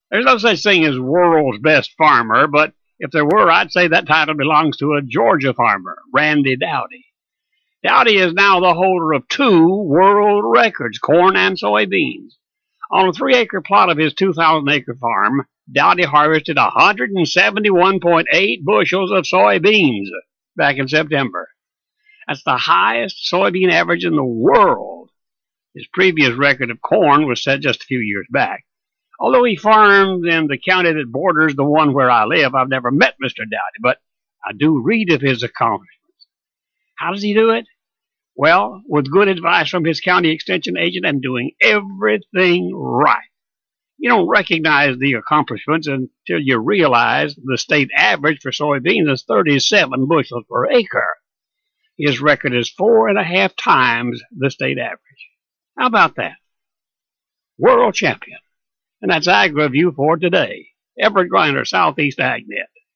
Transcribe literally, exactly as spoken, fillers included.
There's no such thing as world's best farmer, but if there were, I'd say that title belongs to a Georgia farmer, Randy Dowdy. Dowdy is now the holder of two world records, corn and soybeans. On a three-acre plot of his two thousand acre farm, Dowdy harvested one hundred seventy-one point eight bushels of soybeans back in September. That's the highest soybean average in the world. His previous record of corn was set just a few years back. Although he farmed in the county that borders the one where I live, I've never met Mister Dowdy, but I do read of his accomplishments. How does he do it? Well, with good advice from his county extension agent and doing everything right. You don't recognize the accomplishments until you realize the state average for soybeans is thirty-seven bushels per acre. His record is four and a half times the state average. How about that? World champion. And that's Ag Review for today. Everett Griner, Southeast AgNet.